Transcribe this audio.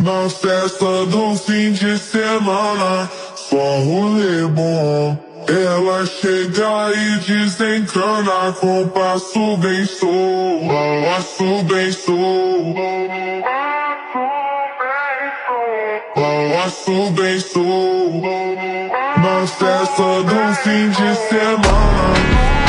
Na festa do fim de semana, só rolê bom. Ela chega e desencana com passo bem sou, passo bem sou, passo bem sou. Na festa do fim de semana.